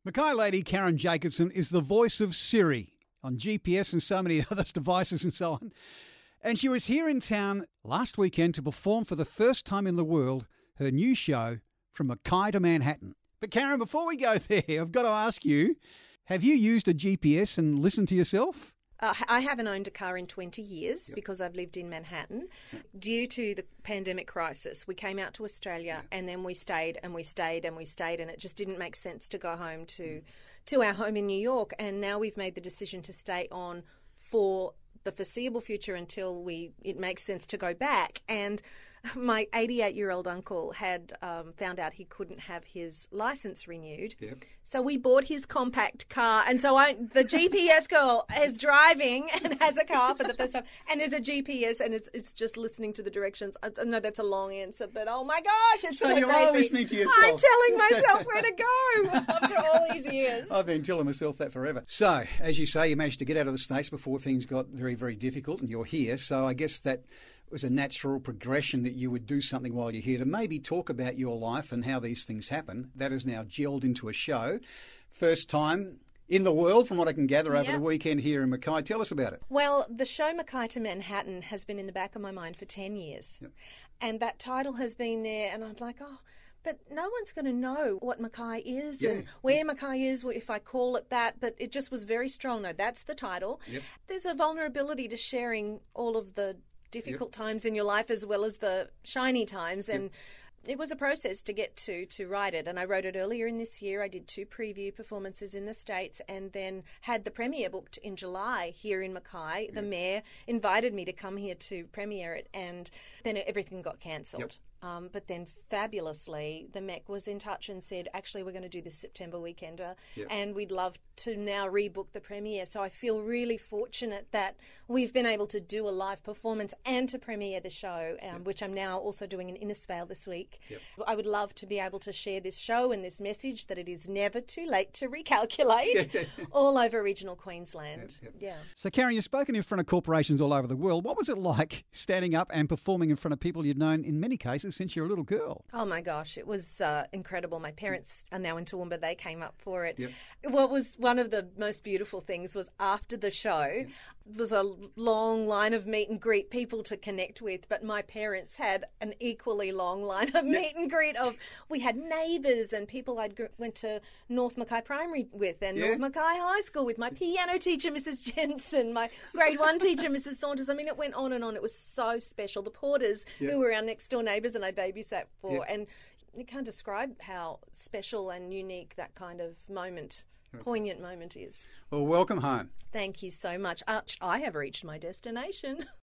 Mackay lady Karen Jacobson is the voice of Siri on GPS and so many other devices and so on. And she was here in town last weekend to perform for the first time in the world her new show, From Mackay to Manhattan. But Karen, before we go there, I've got to ask you, have you used a GPS and listened to yourself? I haven't owned a car in 20 years because I've lived in Manhattan. Due to the pandemic crisis, we came out to Australia and then we stayed and we stayed and we stayed, and it just didn't make sense to go home to our home in New York. And now we've made the decision to stay on for the foreseeable future until it makes sense to go back. And my 88-year-old uncle had found out he couldn't have his license renewed. Yep. So we bought his compact car. And so the GPS girl is driving and has a car for the first time. And there's a GPS and it's just listening to the directions. I know that's a long answer, but oh my gosh, it's so you crazy. are listening to yourself. I'm telling myself where to go after all these years. I've been telling myself that forever. So, as you say, you managed to get out of the States before things got very, very difficult and you're here. So I guess that was a natural progression that you would do something while you're here to maybe talk about your life and how these things happen. That is now gelled into a show. First time in the world, from what I can gather, over the weekend here in Mackay. Tell us about it. Well, the show Mackay to Manhattan has been in the back of my mind for 10 years. Yep. And that title has been there, and I'm like, but no one's going to know what Mackay is and where Mackay is if I call it that. But it just was very strong. No, that's the title. Yep. There's a vulnerability to sharing all of the difficult times in your life as well as the shiny times, and it was a process to get to write it. And I wrote it earlier in this year. I did 2 preview performances in the States and then had the premiere booked in July here in Mackay. The mayor invited me to come here to premiere it, and then everything got cancelled. But then fabulously, the MEC was in touch and said, actually, we're going to do this September weekender and we'd love to now rebook the premiere. So I feel really fortunate that we've been able to do a live performance and to premiere the show, which I'm now also doing in Innisfail this week. I would love to be able to share this show and this message that it is never too late to recalculate all over regional Queensland. So, Karen, you've spoken in front of corporations all over the world. What was it like standing up and performing in front of people you'd known in many cases since you're a little girl? Oh my gosh, it was incredible. My parents are now in Toowoomba. They came up for it. What was one of the most beautiful things was after the show, was a long line of meet and greet people to connect with, but my parents had an equally long line of meet and greet we had neighbours and people I went to North Mackay Primary with and North Mackay High School with, my piano teacher, Mrs. Jensen, my grade 1 teacher, Mrs. Saunders. I mean, it went on and on. It was so special. The Porters, who were our next door neighbours and I babysat for, and you can't describe how special and unique that kind of moment, poignant moment is. Well, welcome home. Thank you so much. I have reached my destination.